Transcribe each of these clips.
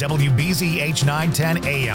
WBZH 910 AM,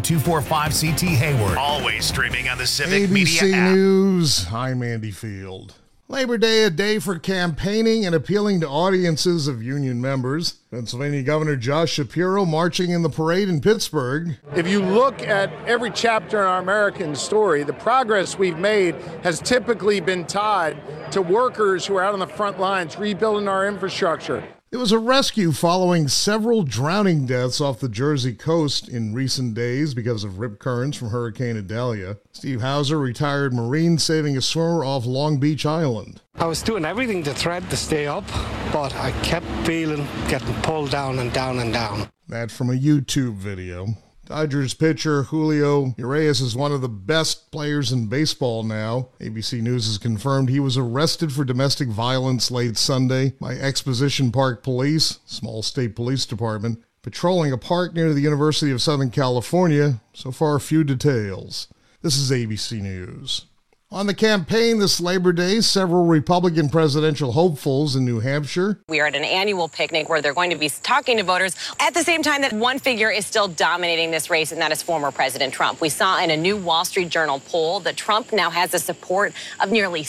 W245CT Hayward. Always streaming on the Civic Media ABC app. News, I'm Andy Field. Labor Day, a day for campaigning and appealing to audiences of union members. Pennsylvania Governor Josh Shapiro marching in the parade in Pittsburgh. If you look at every chapter in our American story, the progress we've made has typically been tied to workers who are out on the front lines rebuilding our infrastructure. It was a rescue following several drowning deaths off the Jersey coast in recent days because of rip currents from Hurricane Idalia. Steve Hauser, retired Marine, saving a swimmer off Long Beach Island. I was doing everything to try to stay up, but I kept feeling getting pulled down and down and down. That from a YouTube video. Dodgers pitcher Julio Urias is one of the best players in baseball now. ABC News has confirmed he was arrested for domestic violence late Sunday by Exposition Park Police, small state police department, patrolling a park near the University of Southern California. So far, few details. This is ABC News. On the campaign this Labor Day, several Republican presidential hopefuls in New Hampshire. We are at an annual picnic where they're going to be talking to voters at the same time that one figure is still dominating this race, and that is former President Trump. We saw in a new Wall Street Journal poll that Trump now has the support of nearly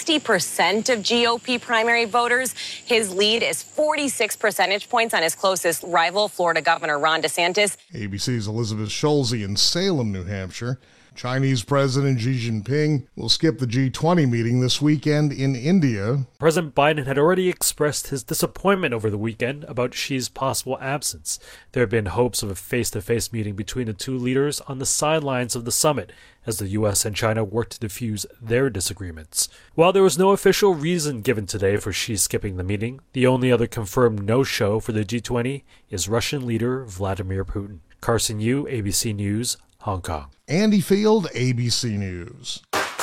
60% of GOP primary voters. His lead is 46 percentage points on his closest rival, Florida Governor Ron DeSantis. ABC's Elizabeth Scholze in Salem, New Hampshire. Chinese President Xi Jinping will skip the G20 meeting this weekend in India. President Biden had already expressed his disappointment over the weekend about Xi's possible absence. There have been hopes of a face-to-face meeting between the two leaders on the sidelines of the summit as the U.S. and China work to diffuse their disagreements. While there was no official reason given today for Xi skipping the meeting, the only other confirmed no-show for the G20 is Russian leader Vladimir Putin. Carson Yu, ABC News, Hong Kong. Andy Field, ABC News.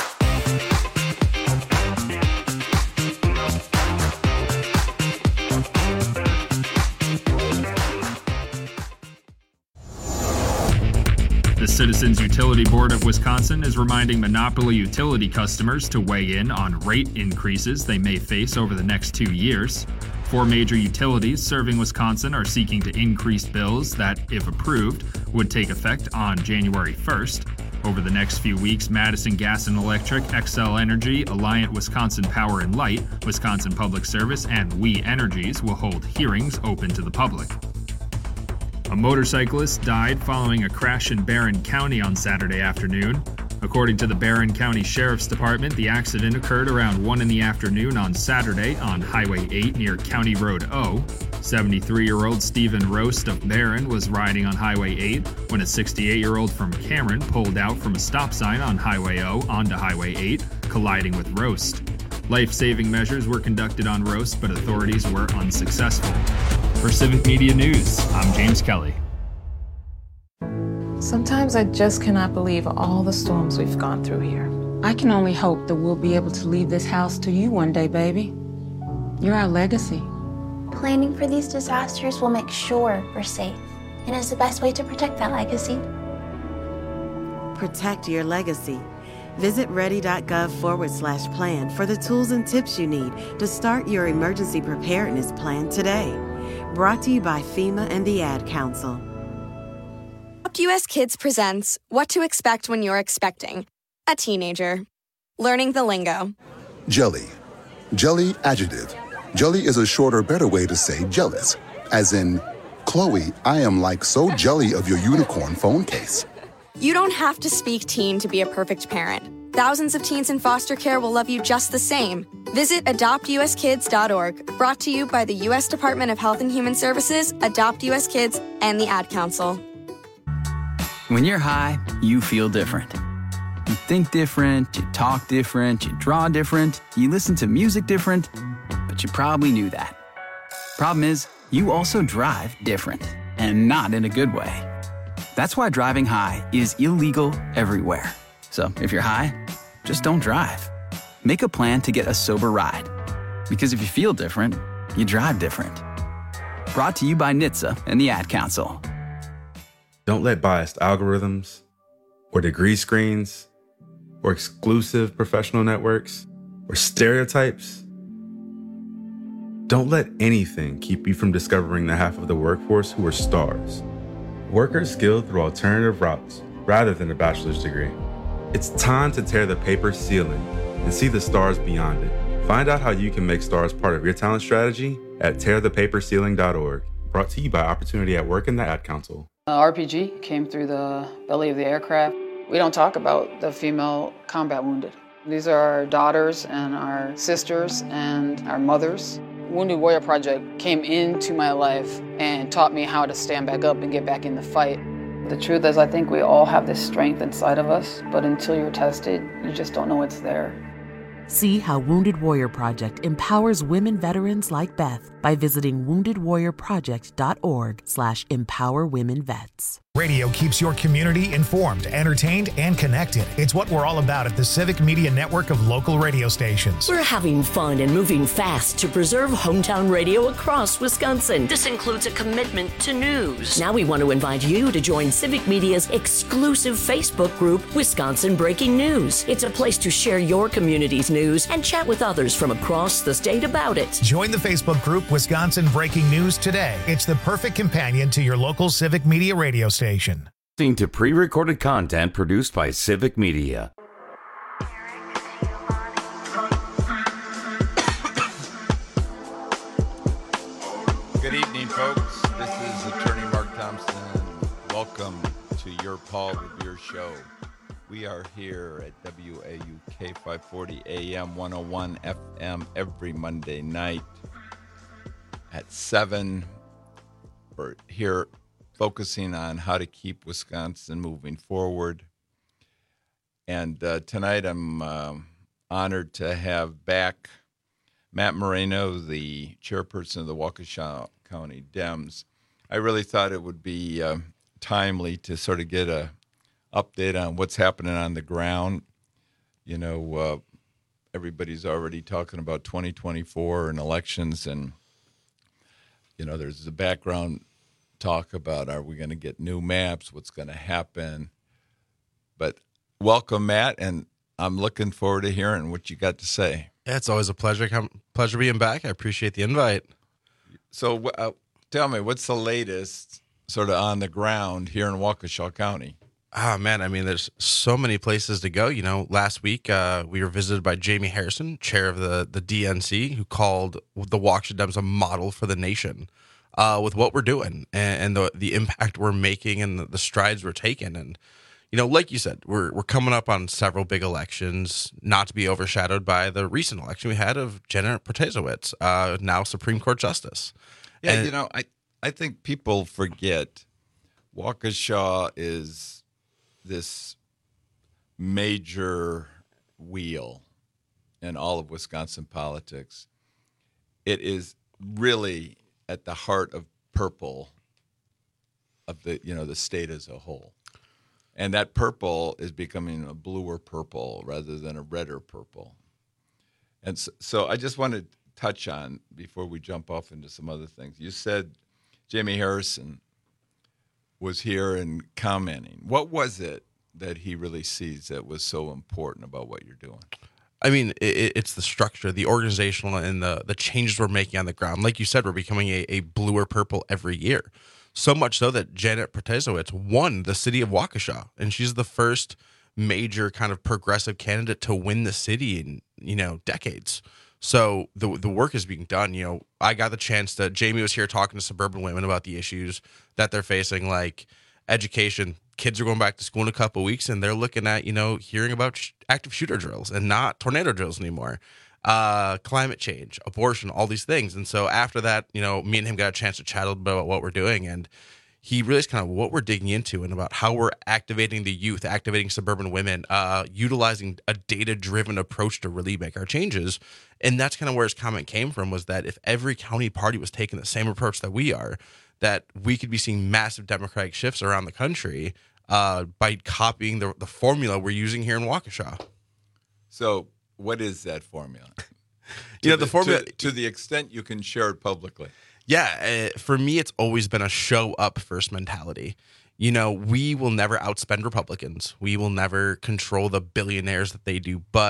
The Citizens Utility Board of Wisconsin is reminding monopoly utility customers to weigh in on rate increases they may face over the next 2 years. 4 major utilities serving Wisconsin are seeking to increase bills that, if approved, would take effect on January 1st. Over the next few weeks, Madison Gas and Electric, Xcel Energy, Alliant Wisconsin Power and Light, Wisconsin Public Service, and We Energies will hold hearings open to the public. A motorcyclist died following a crash in Barron County on Saturday afternoon. According to the Barron County Sheriff's Department, the accident occurred around 1 in the afternoon on Saturday on Highway 8 near County Road O. 73-year-old Stephen Roast of Barron was riding on Highway 8 when a 68-year-old from Cameron pulled out from a stop sign on Highway O onto Highway 8, colliding with Roast. Life-saving measures were conducted on Roast, but authorities were unsuccessful. For Civic Media News, I'm James Kelly. Sometimes I just cannot believe all the storms we've gone through here. I can only hope that we'll be able to leave this house to you one day, baby. You're our legacy. Planning for these disasters will make sure we're safe, and is the best way to protect that legacy. Protect your legacy. Visit ready.gov/plan for the tools and tips you need to start your emergency preparedness plan today. Brought to you by FEMA and the Ad Council. US Kids presents What to Expect When You're Expecting a Teenager. Learning the lingo. Jelly. Jelly adjective. Jelly is a shorter, better way to say jealous. As in, Chloe, I am like so jelly of your unicorn phone case. You don't have to speak teen to be a perfect parent. Thousands of teens in foster care will love you just the same. Visit adoptuskids.org. Brought to you by the U.S. Department of Health and Human Services, Adopt U.S. Kids, and the Ad Council. When you're high, you feel different. You think different, you talk different, you draw different, you listen to music different, but you probably knew that. Problem is, you also drive different, and not in a good way. That's why driving high is illegal everywhere. So if you're high, just don't drive. Make a plan to get a sober ride. Because if you feel different, you drive different. Brought to you by NHTSA and the Ad Council. Don't let biased algorithms, or degree screens, or exclusive professional networks, or stereotypes. Don't let anything keep you from discovering the half of the workforce who are stars, Workers skilled through alternative routes rather than a bachelor's degree. It's time to tear the paper ceiling and see the stars beyond it. Find out how you can make stars part of your talent strategy at tearthepaperceiling.org. Brought to you by Opportunity at Work and the Ad Council. RPG came through the belly of the aircraft. We don't talk about the female combat wounded. These are our daughters and our sisters and our mothers. Wounded Warrior Project came into my life and taught me how to stand back up and get back in the fight. The truth is, I think we all have this strength inside of us, but until you're tested, you just don't know it's there. See how Wounded Warrior Project empowers women veterans like Beth by visiting woundedwarriorproject.org/empowerwomenvets. Radio keeps your community informed, entertained, and connected. It's what we're all about at the Civic Media Network of local radio stations. We're having fun and moving fast to preserve hometown radio across Wisconsin. This includes a commitment to news. Now we want to invite you to join Civic Media's exclusive Facebook group, Wisconsin Breaking News. It's a place to share your community's news and chat with others from across the state about it. Join the Facebook group Wisconsin Breaking News today. It's the perfect companion to your local Civic Media radio station. Listening to pre-recorded content produced by Civic Media. Good evening, folks. This is Attorney Mark Thompson. Welcome to your Paul Revere Show. We are here at WAUK 540 AM 101 FM every Monday night at 7. We're here focusing on how to keep Wisconsin moving forward. And tonight I'm honored to have back Matt Moreno, the chairperson of the Waukesha County Dems. I really thought it would be timely to sort of get a update on what's happening on the ground. You know, everybody's already talking about 2024 and elections, and, you know, there's the background talk about, are we going to get new maps, what's going to happen. But welcome, Matt, and I'm looking forward to hearing what you got to say. Yeah, it's always a pleasure being back. I appreciate the invite. So tell me, what's the latest sort of on the ground here in Waukesha County? Ah, man, I mean, there's so many places to go. You know, last week we were visited by Jamie Harrison, chair of the DNC, who called the Waukesha Dems a model for the nation with what we're doing and the impact we're making and the strides we're taking. And, you know, like you said, we're coming up on several big elections, not to be overshadowed by the recent election we had of Janet Protasiewicz, now Supreme Court Justice. Yeah, and, you know, I think people forget Waukesha is this major wheel in all of Wisconsin politics. It is really at the heart of purple of the, you know, the state as a whole. And that purple is becoming a bluer purple rather than a redder purple. And so I just want to touch on, before we jump off into some other things, you said Jamie Harrison was here and commenting. What was it that he really sees that was so important about what you're doing? I mean, it's the structure, the organizational, and the changes we're making on the ground. Like you said, we're becoming a bluer purple every year. So much so that Janet Protasiewicz won the city of Waukesha, and she's the first major kind of progressive candidate to win the city in, you know, decades. So the work is being done. You know, I got the chance to, Jamie was here talking to suburban women about the issues that they're facing, like education. Kids are going back to school in a couple of weeks, and they're looking at, you know, hearing about active shooter drills and not tornado drills anymore. Climate change, abortion, all these things. And so after that, you know, me and him got a chance to chat a little bit about what we're doing, and he realized kind of what we're digging into and about how we're activating the youth, activating suburban women, utilizing a data-driven approach to really make our changes. And that's kind of where his comment came from, was that if every county party was taking the same approach that we are, that we could be seeing massive democratic shifts around the country by copying the formula we're using here in Waukesha. So what is that formula? You know, the formula, to the extent you can share it publicly. Yeah, for me, it's always been a show up first mentality. You know, we will never outspend Republicans. We will never control the billionaires that they do. But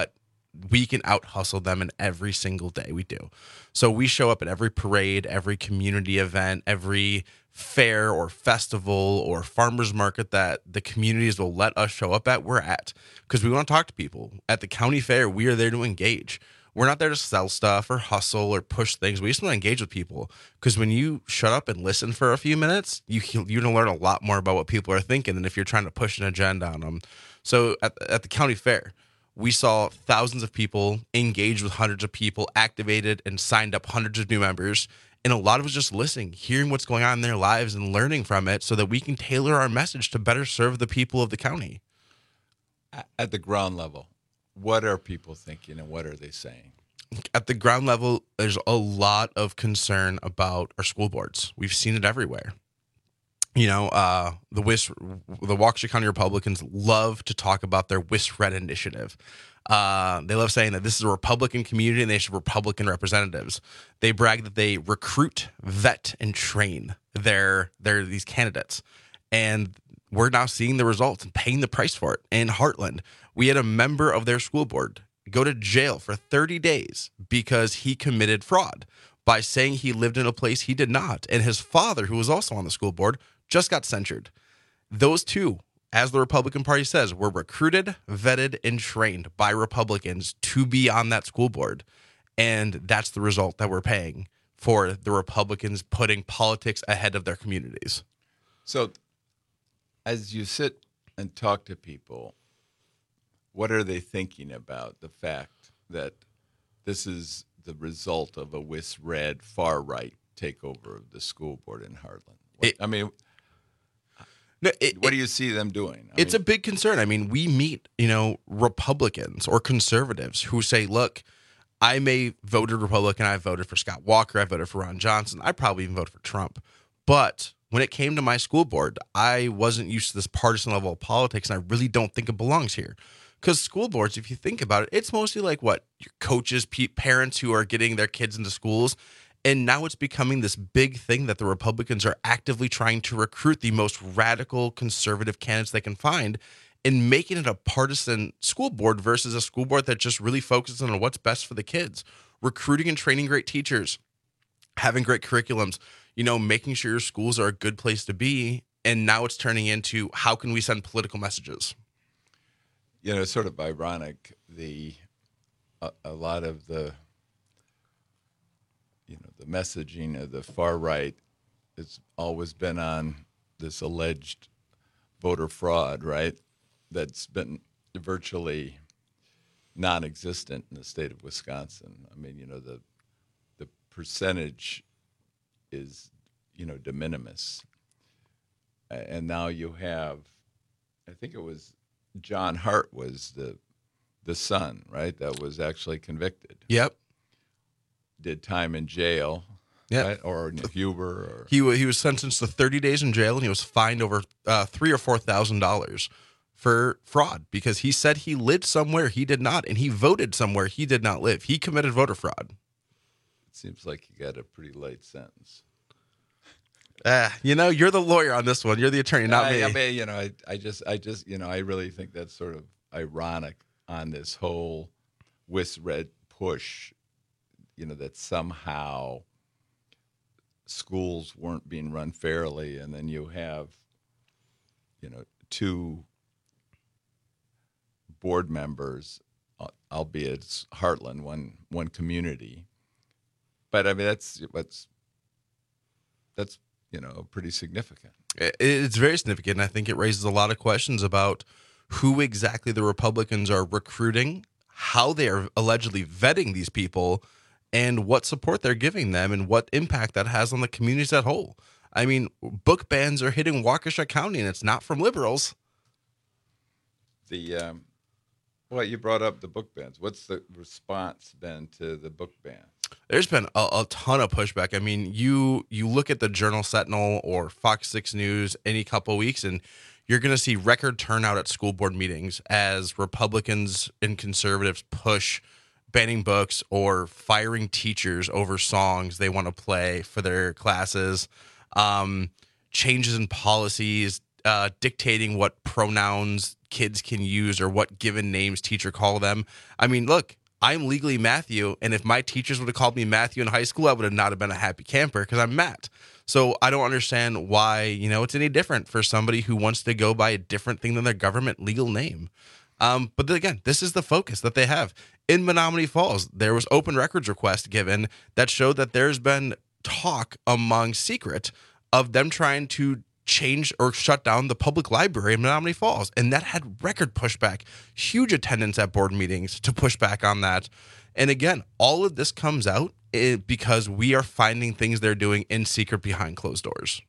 we can out hustle them in every single day we do. So we show up at every parade, every community event, every fair or festival or farmers market that the communities will let us show up at, we're at, because we want to talk to people. At the county fair, we are there to engage. We're not there to sell stuff or hustle or push things. We just want to engage with people, because when you shut up and listen for a few minutes, you're going to learn a lot more about what people are thinking than if you're trying to push an agenda on them. So at the county fair, we saw thousands of people engage with hundreds of people, activated and signed up hundreds of new members. And a lot of us just listening, hearing what's going on in their lives and learning from it so that we can tailor our message to better serve the people of the county. At the ground level, what are people thinking and what are they saying? At the ground level, there's a lot of concern about our school boards. We've seen it everywhere. You know, the Waukesha County Republicans love to talk about their WIS-RED initiative. They love saying that this is a Republican community and they should have Republican representatives. They brag that they recruit, vet, and train these candidates. And we're now seeing the results and paying the price for it. In Heartland, we had a member of their school board go to jail for 30 days because he committed fraud by saying he lived in a place he did not. And his father, who was also on the school board, just got censured. Those two, as the Republican Party says, were recruited, vetted, and trained by Republicans to be on that school board. And that's the result that we're paying for the Republicans putting politics ahead of their communities. So as you sit and talk to people, what are they thinking about the fact that this is the result of a WIS-RED far-right takeover of the school board in Heartland? What do you see them doing? It's a big concern. I mean, we meet, Republicans or conservatives who say, look, I may voted Republican. I voted for Scott Walker. I voted for Ron Johnson. I probably even voted for Trump. But when it came to my school board, I wasn't used to this partisan level of politics, and I really don't think it belongs here. Because school boards, if you think about it, it's mostly like what? Your coaches, parents who are getting their kids into schools. And now it's becoming this big thing that the Republicans are actively trying to recruit the most radical conservative candidates they can find and making it a partisan school board versus a school board that just really focuses on what's best for the kids. Recruiting and training great teachers, having great curriculums, making sure your schools are a good place to be. And now it's turning into how can we send political messages? It's sort of ironic. A lot of the messaging of the far right has always been on this alleged voter fraud, right? That's been virtually non-existent in the state of Wisconsin. I mean, the percentage is, de minimis. And now you have, I think it was John Hart was the son, right? That was actually convicted. Yep. Did time in jail. Yeah. Right? Or Huber. Or he was sentenced to 30 days in jail, and he was fined over $3,000 or $4,000 for fraud because he said he lived somewhere he did not, and he voted somewhere he did not live. He committed voter fraud. It seems like he got a pretty light sentence. You're the lawyer on this one. You're the attorney, not me. I mean, I just, I really think that's sort of ironic on this whole WIS-RED push, that somehow schools weren't being run fairly, and then you have, two board members, albeit it's Heartland, one community. But I mean, that's pretty significant. It's very significant. And I think it raises a lot of questions about who exactly the Republicans are recruiting, how they are allegedly vetting these people, and what support they're giving them and what impact that has on the communities as a whole. I mean, book bans are hitting Waukesha County, and it's not from liberals. Well, you brought up the book bans. What's the response been to the book ban? There's been a ton of pushback. I mean, you look at the Journal-Sentinel or Fox 6 News any couple of weeks, and you're going to see record turnout at school board meetings as Republicans and conservatives push banning books or firing teachers over songs they want to play for their classes, changes in policies, dictating what pronouns kids can use or what given names teacher call them. I mean, look, I'm legally Matthew, and if my teachers would have called me Matthew in high school, I would have not have been a happy camper because I'm Matt. So I don't understand why, it's any different for somebody who wants to go by a different thing than their government legal name. But then again, this is the focus that they have. In Menominee Falls, there was open records request given that showed that there's been talk among secret of them trying to change or shut down the public library in Menominee Falls. And that had record pushback, huge attendance at board meetings to push back on that. And again, all of this comes out because we are finding things they're doing in secret behind closed doors.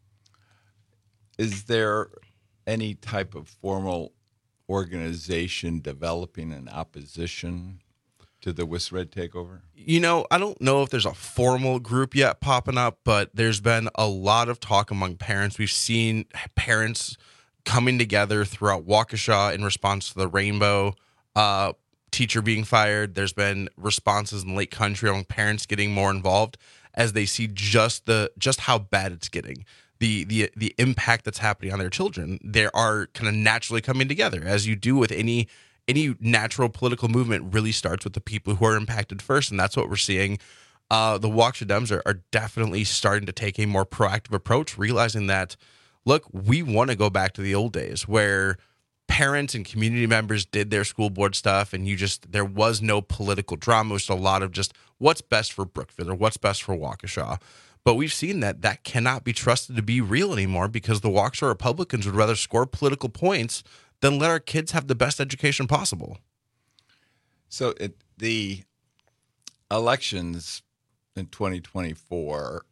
Is there any type of formal organization developing an opposition to the WisRed takeover? I don't know if there's a formal group yet popping up, but there's been a lot of talk among parents. We've seen parents coming together throughout Waukesha in response to the Rainbow teacher being fired. There's been responses in Lake Country on parents getting more involved as they see just how bad it's getting. The impact that's happening on their children. They are kind of naturally coming together, as you do with any natural political movement. Really starts with the people who are impacted first, and that's what we're seeing. The Waukesha Dems are definitely starting to take a more proactive approach, realizing that, look, we want to go back to the old days where parents and community members did their school board stuff, and there was no political drama. It was a lot of just what's best for Brookfield or what's best for Waukesha. But we've seen that cannot be trusted to be real anymore because the Waukesha Republicans would rather score political points than let our kids have the best education possible. So the elections in 2024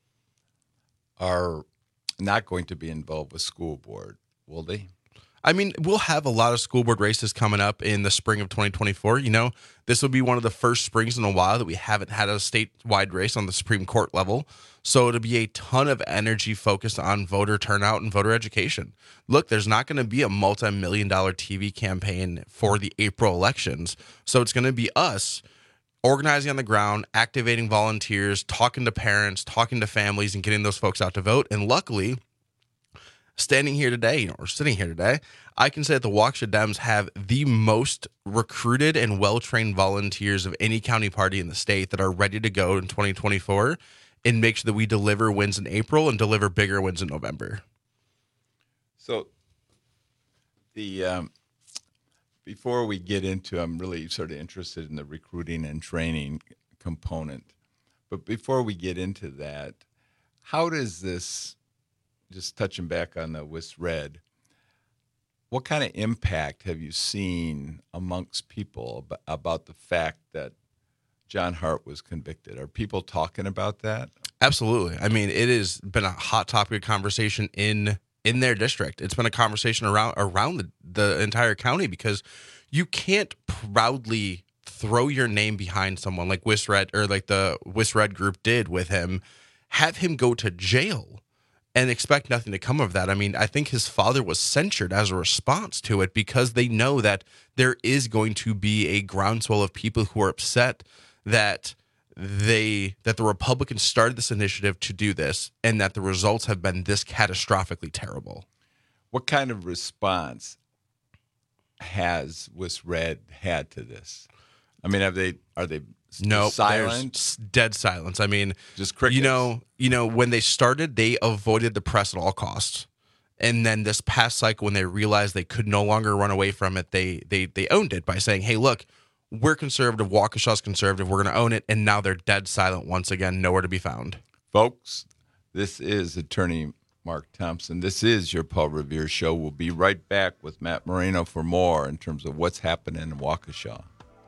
are not going to be involved with school board, will they? I mean, we'll have a lot of school board races coming up in the spring of 2024. This will be one of the first springs in a while that we haven't had a statewide race on the Supreme Court level. So it'll be a ton of energy focused on voter turnout and voter education. Look, there's not going to be a multi-million-dollar TV campaign for the April elections. So it's going to be us organizing on the ground, activating volunteers, talking to parents, talking to families, and getting those folks out to vote. And luckily, sitting here today, I can say that the Waukesha Dems have the most recruited and well-trained volunteers of any county party in the state that are ready to go in 2024 and make sure that we deliver wins in April and deliver bigger wins in November. So before we get into, I'm really sort of interested in the recruiting and training component. But before we get into that, how does this, just touching back on the WisRed, what kind of impact have you seen amongst people about the fact that John Hart was convicted? Are people talking about that? Absolutely. I mean, it has been a hot topic of conversation in their district. It's been a conversation around the entire county because you can't proudly throw your name behind someone like WisRed or like the WisRed group did with him, have him go to jail and expect nothing to come of that. I mean, I think his father was censured as a response to it because they know that there is going to be a groundswell of people who are upset that the Republicans started this initiative to do this and that the results have been this catastrophically terrible. What kind of response has WisRed had to this? I mean, are they silent? Dead silence. I mean, just crickets. When they started, they avoided the press at all costs. And then this past cycle, when they realized they could no longer run away from it, they owned it by saying, hey, look, we're conservative, Waukesha's conservative, we're going to own it. And now they're dead silent once again, nowhere to be found. Folks, this is Attorney Mark Thompson. This is your Paul Revere Show. We'll be right back with Matt Moreno for more in terms of what's happening in Waukesha.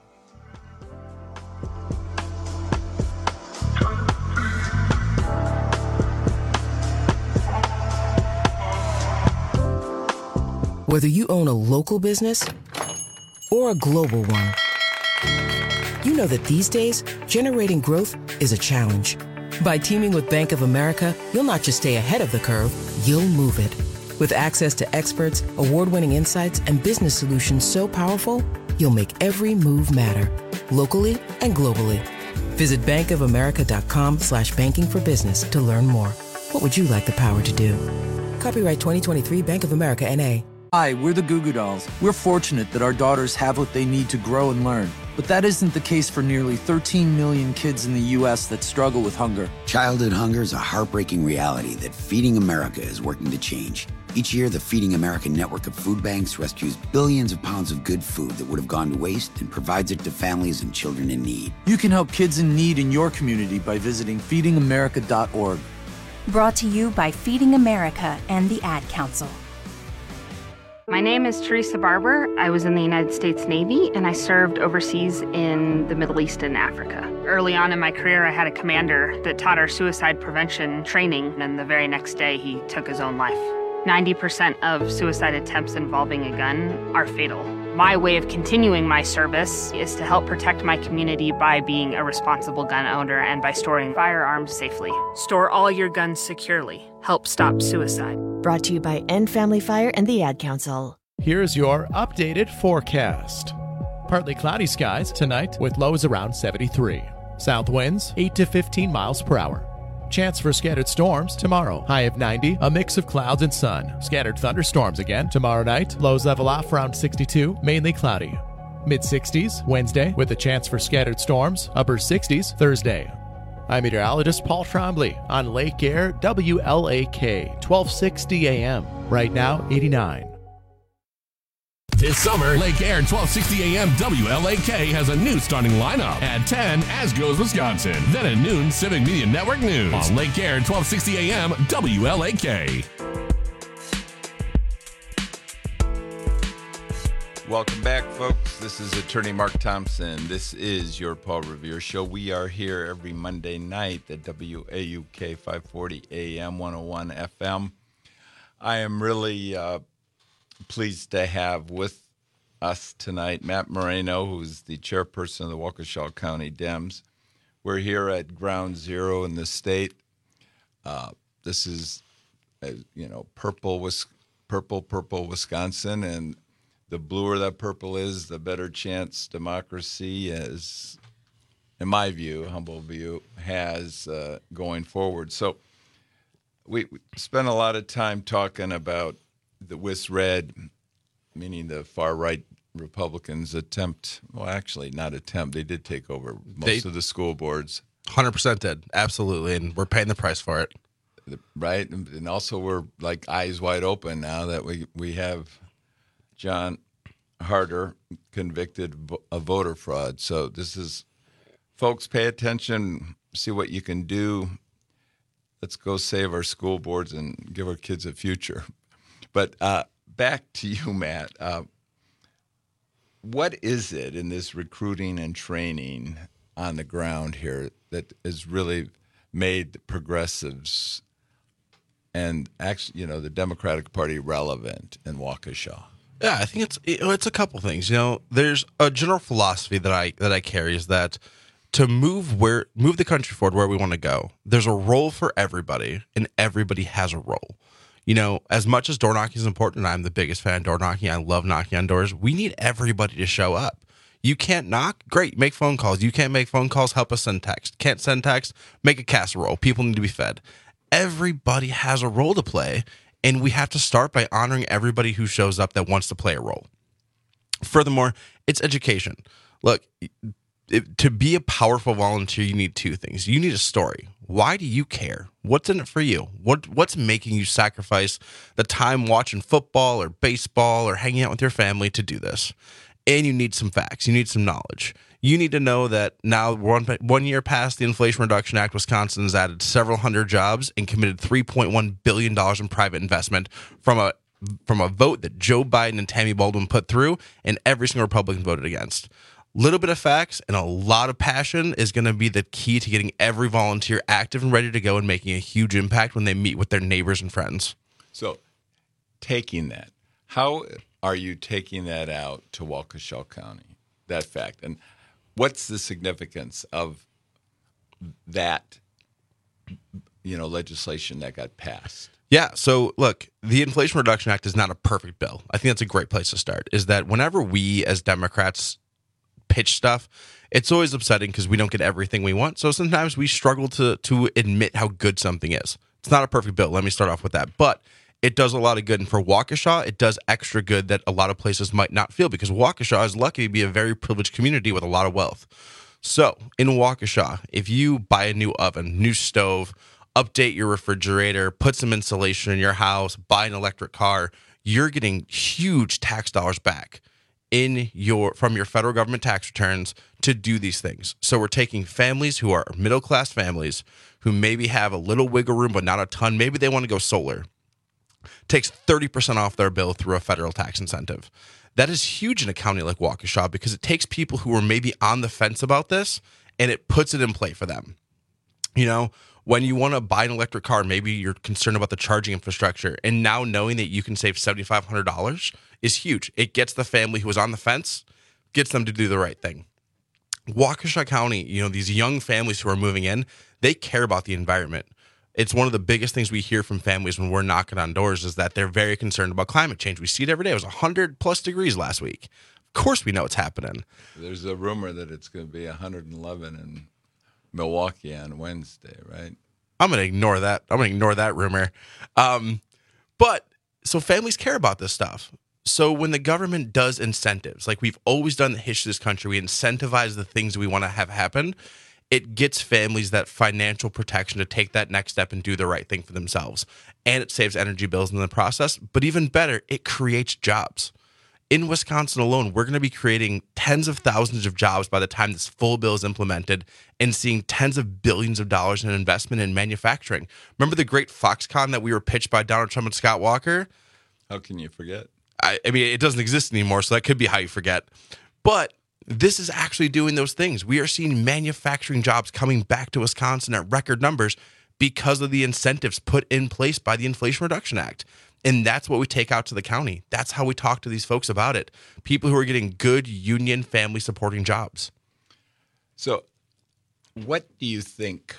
Whether you own a local business or a global one, you know that these days, generating growth is a challenge. By teaming with Bank of America, you'll not just stay ahead of the curve, you'll move it. With access to experts, award-winning insights, and business solutions so powerful, you'll make every move matter, locally and globally. Visit bankofamerica.com/banking for business to learn more. What would you like the power to do? Copyright 2023 Bank of America, N.A. Hi, we're the Goo Goo Dolls. We're fortunate that our daughters have what they need to grow and learn. But that isn't the case for nearly 13 million kids in the U.S. that struggle with hunger. Childhood hunger is a heartbreaking reality that Feeding America is working to change. Each year, the Feeding America network of food banks rescues billions of pounds of good food that would have gone to waste and provides it to families and children in need. You can help kids in need in your community by visiting feedingamerica.org. Brought to you by Feeding America and the Ad Council. My name is Teresa Barber. I was in the United States Navy, and I served overseas in the Middle East and Africa. Early on in my career, I had a commander that taught our suicide prevention training, and the very next day, he took his own life. 90% of suicide attempts involving a gun are fatal. My way of continuing my service is to help protect my community by being a responsible gun owner and by storing firearms safely. Store all your guns securely. Help stop suicide. Brought to you by End Family Fire and the Ad Council. Here's your updated forecast. Partly cloudy skies tonight with lows around 73. South winds 8 to 15 miles per hour. Chance for scattered storms tomorrow. High of 90, a mix of clouds and sun. Scattered thunderstorms again tomorrow night. Lows level off around 62, mainly cloudy. Mid-60s Wednesday with a chance for scattered storms. Upper 60s Thursday. I'm meteorologist Paul Trombley on Lake Air WLAK 1260 AM. Right now 89. This summer, Lake Air 1260 AM WLAK has a new starting lineup. At 10, As Goes Wisconsin. Then at noon, Civic Media Network News. On Lake Air 1260 AM WLAK. Welcome back, folks. This is Attorney Mark Thompson. This is your Paul Revere Show. We are here every Monday night at WAUK 540 AM 101 FM. I am really pleased to have with us tonight Matt Moreno, who's the chairperson of the Waukesha County Dems. We're here at Ground Zero in the state. This is, purple Wisconsin, and the bluer that purple is, the better chance democracy is, in my view, humble view, has going forward. So we spent a lot of time talking about the WIS-Red, meaning the far-right Republicans they did take over most of the school boards. 100% did, absolutely, and we're paying the price for it. Right, and also we're like eyes wide open now that we have John Harder convicted of voter fraud. So this is, folks, pay attention, see what you can do. Let's go save our school boards and give our kids a future. But back to you, Matt. What is it in this recruiting and training on the ground here that has really made the progressives and actually, the Democratic Party relevant in Waukesha? Yeah, I think it's a couple things. There's a general philosophy that I carry is that to move the country forward where we want to go, there's a role for everybody, and everybody has a role. As much as door knocking is important, and I'm the biggest fan of door knocking, I love knocking on doors, we need everybody to show up. You can't knock? Great, make phone calls. You can't make phone calls? Help us send text. Can't send text? Make a casserole. People need to be fed. Everybody has a role to play, and we have to start by honoring everybody who shows up that wants to play a role. Furthermore, it's education. Look, to be a powerful volunteer, you need two things. You need a story. Why do you care? What's in it for you? What's making you sacrifice the time watching football or baseball or hanging out with your family to do this? And you need some facts. You need some knowledge. You need to know that now, 1 year past the Inflation Reduction Act, Wisconsin has added several hundred jobs and committed $3.1 billion in private investment from a vote that Joe Biden and Tammy Baldwin put through and every single Republican voted against. Little bit of facts and a lot of passion is going to be the key to getting every volunteer active and ready to go and making a huge impact when they meet with their neighbors and friends. So taking that, how are you taking that out to Waukesha County, that fact? And what's the significance of that, legislation that got passed? Yeah, so look, the Inflation Reduction Act is not a perfect bill. I think that's a great place to start, is that whenever we as Democrats pitch stuff, it's always upsetting because we don't get everything we want. So sometimes we struggle to admit how good something is. It's not a perfect bill. Let me start off with that. But it does a lot of good. And for Waukesha, it does extra good that a lot of places might not feel, because Waukesha is lucky to be a very privileged community with a lot of wealth. So in Waukesha, if you buy a new oven, new stove, update your refrigerator, put some insulation in your house, buy an electric car, you're getting huge tax dollars back from your federal government tax returns to do these things. So we're taking families who are middle-class families who maybe have a little wiggle room but not a ton. Maybe they want to go solar. Takes 30% off their bill through a federal tax incentive. That is huge in a county like Waukesha, because it takes people who are maybe on the fence about this and it puts it in play for them. You know, when you want to buy an electric car, maybe you're concerned about the charging infrastructure, and now knowing that you can save $7,500 is huge. It gets the family who was on the fence, gets them to do the right thing. Waukesha County, you know, these young families who are moving in, they care about the environment. It's one of the biggest things we hear from families when we're knocking on doors is that they're very concerned about climate change. We see it every day. It was 100+ degrees last week. Of course we know it's happening. There's a rumor that it's going to be 111 in Milwaukee on Wednesday, right? I'm going to ignore that. I'm going to ignore that rumor. But so families care about this stuff. So when the government does incentives, like we've always done in the history of this country, we incentivize the things we want to have happen. It gets families that financial protection to take that next step and do the right thing for themselves. And it saves energy bills in the process. But even better, it creates jobs. In Wisconsin alone, we're going to be creating tens of thousands of jobs by the time this full bill is implemented, and seeing tens of billions of dollars in investment in manufacturing. Remember the great Foxconn that we were pitched by Donald Trump and Scott Walker? How can you forget? I mean, it doesn't exist anymore, so that could be how you forget. But this is actually doing those things. We are seeing manufacturing jobs coming back to Wisconsin at record numbers because of the incentives put in place by the Inflation Reduction Act. And that's what we take out to the county. That's how we talk to these folks about it. People who are getting good union family supporting jobs. So what do you think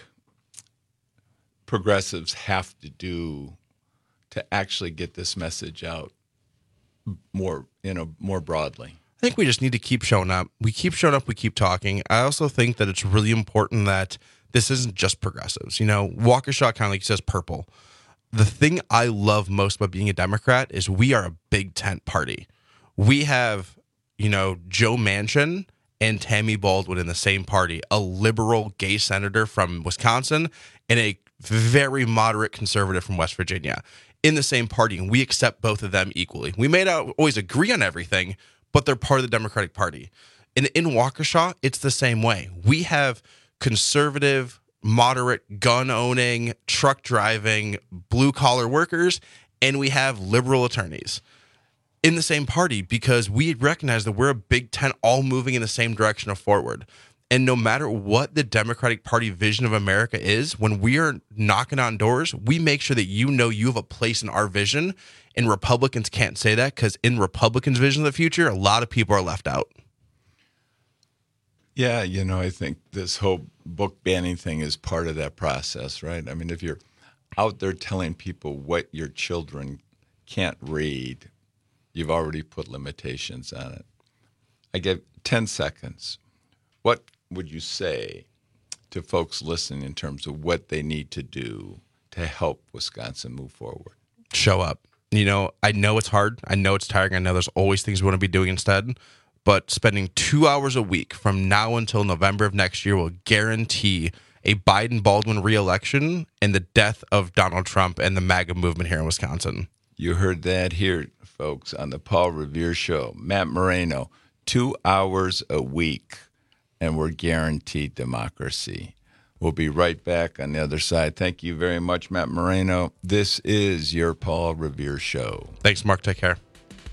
progressives have to do to actually get this message out more broadly? I think we just need to keep showing up. We keep showing up. We keep talking. I also think that it's really important that this isn't just progressives. You know, Waukesha County says purple. The thing I love most about being a Democrat is we are a big tent party. We have, you know, Joe Manchin and Tammy Baldwin in the same party, a liberal gay senator from Wisconsin and a very moderate conservative from West Virginia in the same party. And we accept both of them equally. We may not always agree on everything, but they're part of the Democratic Party. And in Waukesha, it's the same way. We have conservative, moderate, gun-owning, truck-driving, blue-collar workers, and we have liberal attorneys in the same party because we recognize that we're a big tent all moving in the same direction of forward. And no matter what the Democratic Party vision of America is, when we are knocking on doors, we make sure that you know you have a place in our vision. And Republicans can't say that because in Republicans' vision of the future, a lot of people are left out. Yeah, you know, I think this whole book banning thing is part of that process, right? I mean, if you're out there telling people what your children can't read, you've already put limitations on it. I give 10 seconds. What would you say to folks listening in terms of what they need to do to help Wisconsin move forward? Show up. You know, I know it's hard. I know it's tiring. I know there's always things we want to be doing instead. But spending 2 hours a week from now until November of next year will guarantee a Biden-Baldwin re-election and the death of Donald Trump and the MAGA movement here in Wisconsin. You heard that here, folks, on the Paul Revere Show. Matt Moreno, 2 hours a week, and we're guaranteed democracy. We'll be right back on the other side. Thank you very much, Matt Moreno. This is your Paul Revere Show. Thanks, Mark. Take care.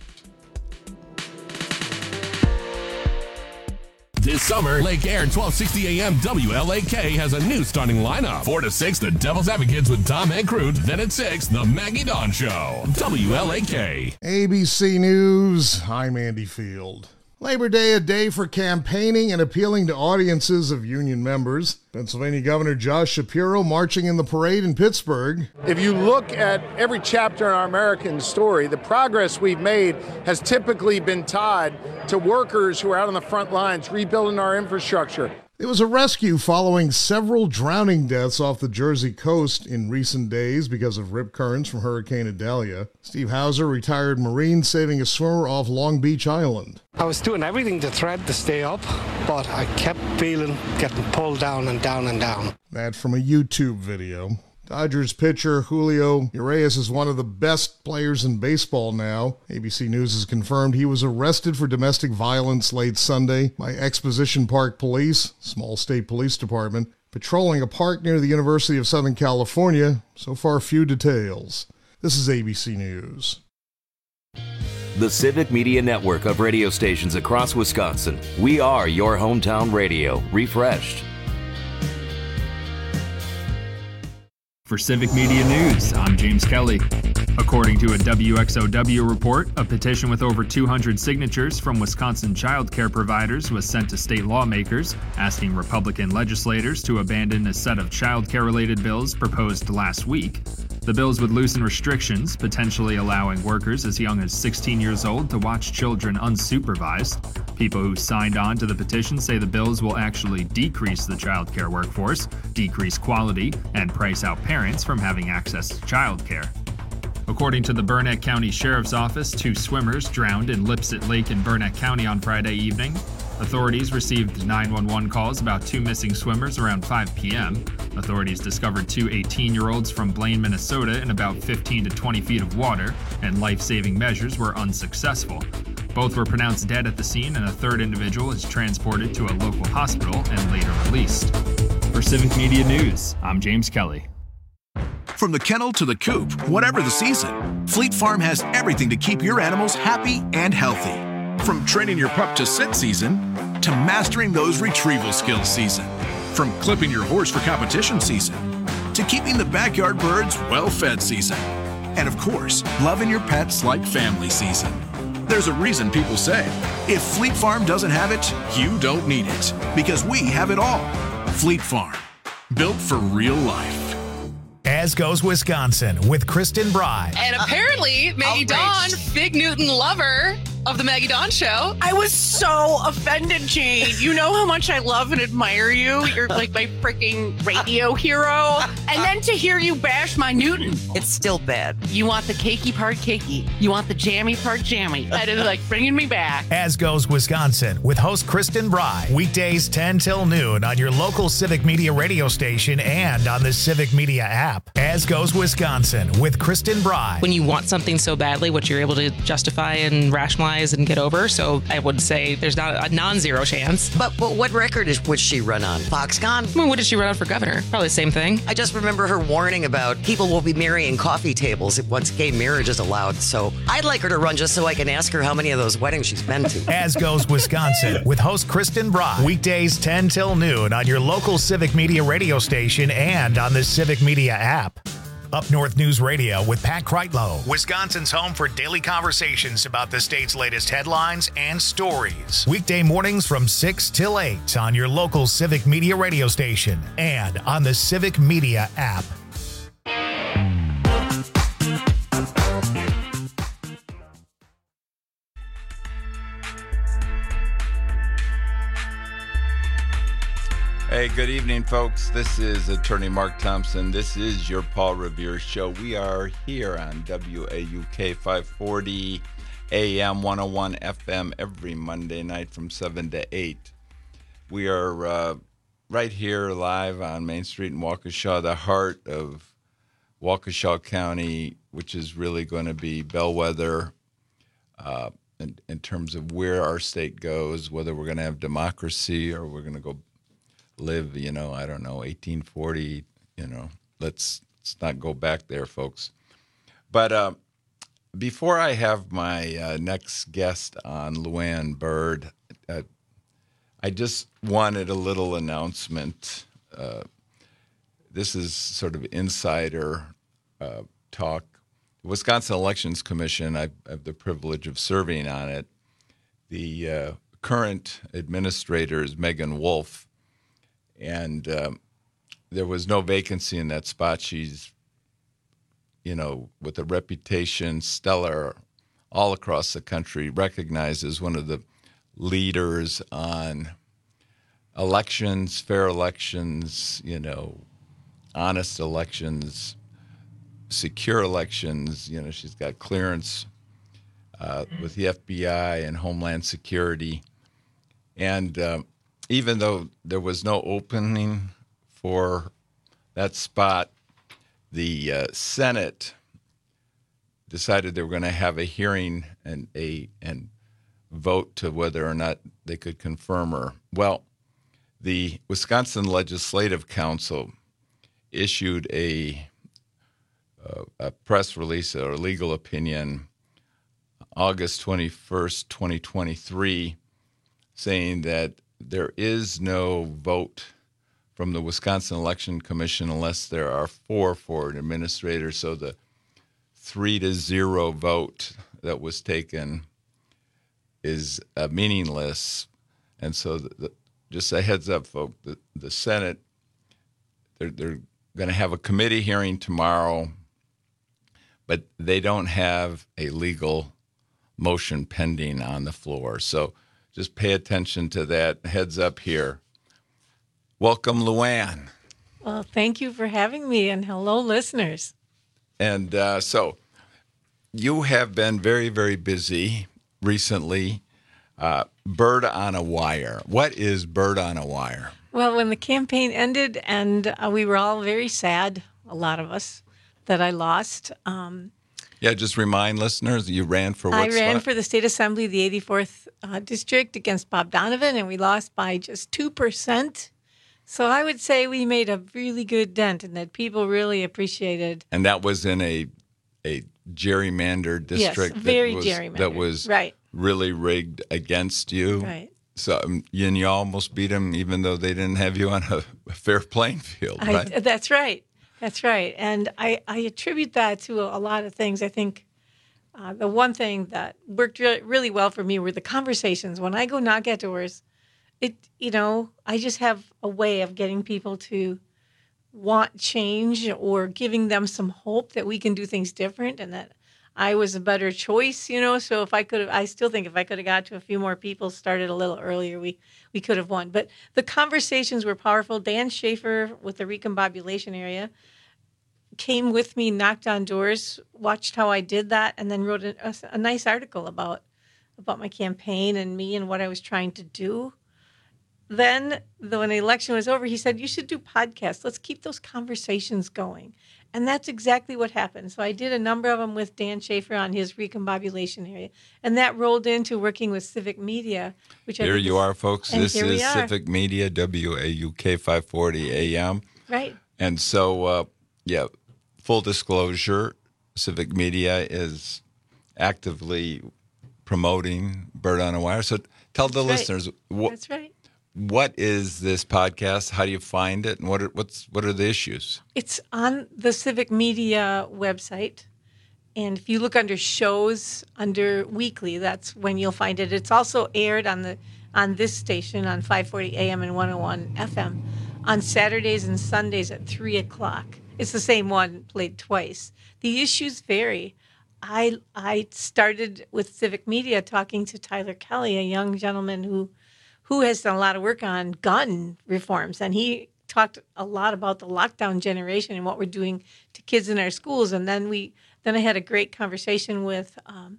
This summer, Lake Air 1260 AM WLAK has a new starting lineup. 4 to 6, the Devil's Advocates with Tom Ankroot. Then at 6, the Maggie Dawn Show. WLAK. ABC News, I'm Andy Field. Labor Day, a day for campaigning and appealing to audiences of union members. Pennsylvania Governor Josh Shapiro marching in the parade in Pittsburgh. If you look at every chapter in our American story, the progress we've made has typically been tied to workers who are out on the front lines rebuilding our infrastructure. There was a rescue following several drowning deaths off the Jersey coast in recent days because of rip currents from Hurricane Idalia. Steve Hauser, retired Marine, saving a swimmer off Long Beach Island. I was doing everything to try to stay up, but I kept feeling getting pulled down and down and down. That from a YouTube video. Dodgers pitcher Julio Urias is one of the best players in baseball now. ABC News has confirmed he was arrested for domestic violence late Sunday by Exposition Park Police, small state police department, patrolling a park near the University of Southern California. So far, few details. This is ABC News. The Civic Media Network of radio stations across Wisconsin. We are your hometown radio, refreshed. For Civic Media News, I'm James Kelly. According to a WXOW report, a petition with over 200 signatures from Wisconsin child care providers was sent to state lawmakers, asking Republican legislators to abandon a set of child care-related bills proposed last week. The bills would loosen restrictions, potentially allowing workers as young as 16 years old to watch children unsupervised. People who signed on to the petition say the bills will actually decrease the child care workforce, decrease quality, and price out parents from having access to child care. According to the Burnett County Sheriff's Office, 2 swimmers drowned in Lipsett Lake in Burnett County on Friday evening. Authorities received 911 calls about 2 missing swimmers around 5 p.m. Authorities discovered 2 18-year-olds from Blaine, Minnesota in about 15 to 20 feet of water, and life-saving measures were unsuccessful. Both were pronounced dead at the scene, and a third individual is transported to a local hospital and later released. For Civic Media News, I'm James Kelly. From the kennel to the coop, whatever the season, Fleet Farm has everything to keep your animals happy and healthy. From training your pup to sit season, to mastering those retrieval skills season. From clipping your horse for competition season, to keeping the backyard birds well-fed season. And of course, loving your pets like family season. There's a reason people say, if Fleet Farm doesn't have it, you don't need it. Because we have it all. Fleet Farm, built for real life. As Goes Wisconsin with Kristen Bry. And apparently, Maggie Dawn, Big Newton lover of the Maggie Dawn Show. I was so offended, Jane. You know how much I love and admire you. You're like my freaking radio hero. And then to hear you bash my Newton. It's still bad. You want the cakey part cakey. You want the jammy part jammy. That is like bringing me back. As Goes Wisconsin with host Kristen Bry. Weekdays 10 till noon on your local Civic Media radio station and on the Civic Media app. As Goes Wisconsin with Kristen Bry. When you want something so badly, what you're able to justify and rationalize and get over. So I would say there's not a non-zero chance. But what record would she run on? Foxconn? I mean, what did she run on for governor? Probably the same thing. I just remember her warning about people will be marrying coffee tables once gay marriage is allowed. So I'd like her to run just so I can ask her how many of those weddings she's been to. As Goes Wisconsin with host Kristen Bry. Weekdays 10 till noon on your local Civic Media radio station and on the Civic Media app. Up North News Radio with Pat Kreitlow, Wisconsin's home for daily conversations about the state's latest headlines and stories. Weekday mornings from 6 till 8 on your local Civic Media radio station and on the Civic Media app. Hey, good evening, folks. This is Attorney Mark Thompson. This is your Paul Revere Show. We are here on WAUK 540 AM 101 FM every Monday night from 7 to 8. We are right here live on Main Street in Waukesha, the heart of Waukesha County, which is really going to be bellwether in terms of where our state goes, whether we're going to have democracy or we're going to go live, I don't know, 1840, let's not go back there, folks. But before I have my next guest on, Luann Byrd, I just wanted a little announcement. This is sort of insider talk. The Wisconsin Elections Commission, I have the privilege of serving on it. The current administrator is Megan Wolf. And there was no vacancy in that spot. She's, with a reputation, stellar all across the country, recognized as one of the leaders on elections, fair elections, honest elections, secure elections. She's got clearance with the FBI and Homeland Security. And even though there was no opening for that spot, the Senate decided they were going to have a hearing and vote to whether or not they could confirm her. Well, the Wisconsin Legislative Council issued a press release or legal opinion August 21st, 2023, saying that there is no vote from the Wisconsin Election Commission unless there are 4 for an administrator. So the 3-0 vote that was taken is meaningless. And so just a heads up, folks, the Senate, they're going to have a committee hearing tomorrow, but they don't have a legal motion pending on the floor. So just pay attention to that. Heads up here. Welcome, Luann. Well, thank you for having me, and hello, listeners. And so you have been very, very busy recently. Bird on a Wire. What is Bird on a Wire? Well, when the campaign ended, and we were all very sad, a lot of us, that I lost. Yeah, just remind listeners, you ran for what I ran spot? for the state assembly, the 84th district, against Bob Donovan, and we lost by just 2%. So I would say we made a really good dent, and that people really appreciated. And that was in a gerrymandered district. Yes, very gerrymandered. That was right. Really rigged against you. Right. So and you almost beat them, even though they didn't have you on a fair playing field, right? That's right. That's right. And I attribute that to a lot of things. I think the one thing that worked really well for me were the conversations. When I go knock at doors, I just have a way of getting people to want change or giving them some hope that we can do things different and that I was a better choice, So I still think if I could have got to a few more people, started a little earlier, we could have won. But the conversations were powerful. Dan Schaefer with the recombobulation area came with me, knocked on doors, watched how I did that, and then wrote a nice article about my campaign and me and what I was trying to do. Then, when the election was over, he said, you should do podcasts. Let's keep those conversations going. And that's exactly what happened. So I did a number of them with Dan Schaefer on his recombobulation area. And that rolled into working with Civic Media. Here you are, folks. This is Civic Media, WAUK 540 AM. Right. And so, full disclosure, Civic Media is actively promoting Bird on a Wire. So tell the listeners. That's right. What is this podcast? How do you find it? And what are the issues? It's on the Civic Media website. And if you look under shows, under weekly, that's when you'll find it. It's also aired on this station on 540 AM and 101 FM on Saturdays and Sundays at 3 o'clock. It's the same one played twice. The issues vary. I started with Civic Media talking to Tyler Kelly, a young gentleman who has done a lot of work on gun reforms. And he talked a lot about the lockdown generation and what we're doing to kids in our schools. And then I had a great conversation with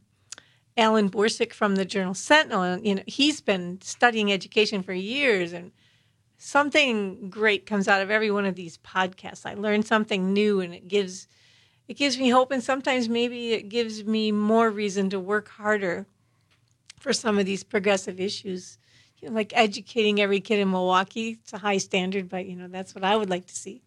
Alan Borsick from the Journal Sentinel. And, he's been studying education for years. And something great comes out of every one of these podcasts. I learn something new, and it gives me hope. And sometimes maybe it gives me more reason to work harder for some of these progressive issues. Like educating every kid in Milwaukee. It's a high standard, but, that's what I would like to see.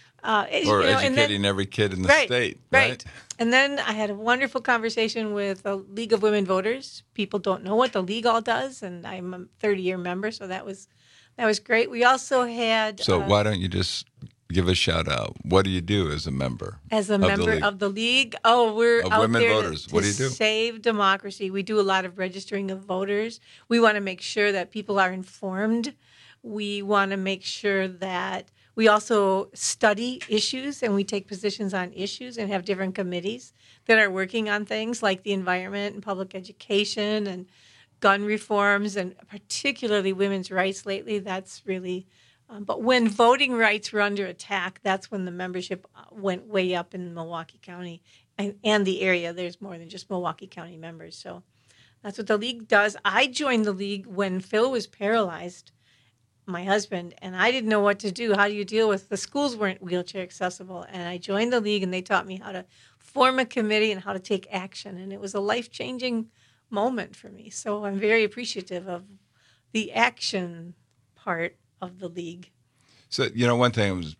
Or educating every kid in the state. Right. And then I had a wonderful conversation with the League of Women Voters. People don't know what the League all does, and I'm a 30-year member, so that was great. We also had... So why don't you just give a shout out? What do you do as a member? As a member of the League? Oh, we're out women there voters. What do you do? Save democracy. We do a lot of registering of voters. We want to make sure that people are informed. We want to make sure that we also study issues, and we take positions on issues and have different committees that are working on things like the environment and public education and gun reforms and particularly women's rights lately. That's really, but when voting rights were under attack, that's when the membership went way up in Milwaukee County and the area. There's more than just Milwaukee County members. So that's what the league does. I joined the league when Phil was paralyzed, my husband, and I didn't know what to do. How do you deal with the schools weren't wheelchair accessible? And I joined the league, and they taught me how to form a committee and how to take action. And it was a life-changing moment for me. So I'm very appreciative of the action part of the league. So, one thing was,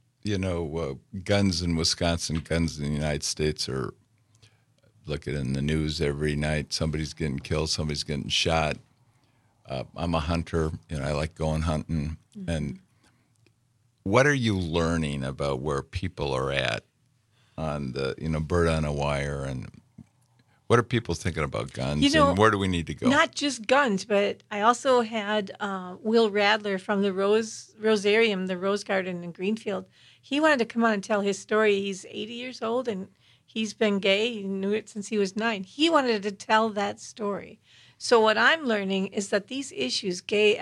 guns in Wisconsin, guns in the United States are, look at it in the news every night. Somebody's getting killed, somebody's getting shot. I'm a hunter, I like going hunting. Mm-hmm. And what are you learning about where people are at on the, bird on a wire, and what are people thinking about guns, and where do we need to go? Not just guns, but I also had Will Radler from the Rosarium, the Rose Garden in Greenfield. He wanted to come on and tell his story. He's 80 years old, and he's been gay. He knew it since he was 9. He wanted to tell that story. So what I'm learning is that these issues, gay,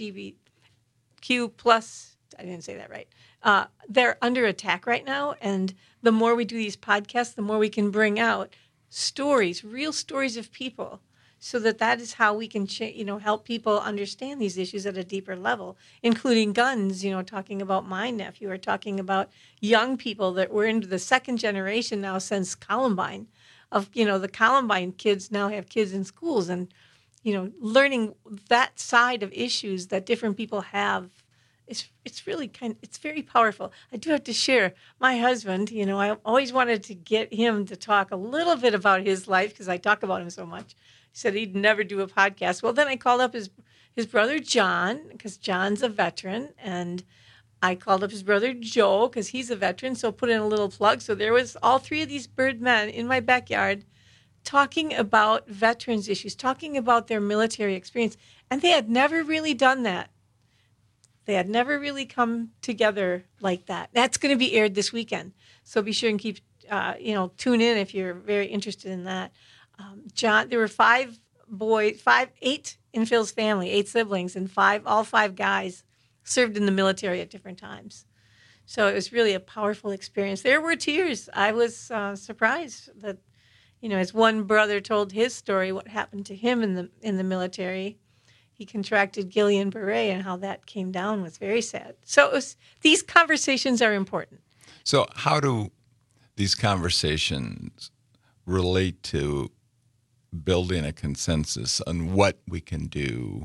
LGBTQ plus, I didn't say that right, they're under attack right now. And the more we do these podcasts, the more we can bring out stories, real stories of people, so that is how we can help people understand these issues at a deeper level, including guns, talking about my nephew, or talking about young people that we're into the second generation now since Columbine of, the Columbine kids now have kids in schools, and, learning that side of issues that different people have. It's really it's very powerful. I do have to share my husband, I always wanted to get him to talk a little bit about his life because I talk about him so much. He said he'd never do a podcast. Well, then I called up his brother John, because John's a veteran, and I called up his brother Joe because he's a veteran, so put in a little plug. So there was all 3 of these bird men in my backyard talking about veterans issues, talking about their military experience, and they had never really done that. They had never really come together like that. That's going to be aired this weekend. So be sure and keep, tune in if you're very interested in that. John, there were 8 in Phil's family, 8 siblings, and all 5 guys served in the military at different times. So it was really a powerful experience. There were tears. I was surprised that, as one brother told his story, what happened to him in the military. He contracted Guillain-Barré, and how that came down was very sad. So these conversations are important. So how do these conversations relate to building a consensus on what we can do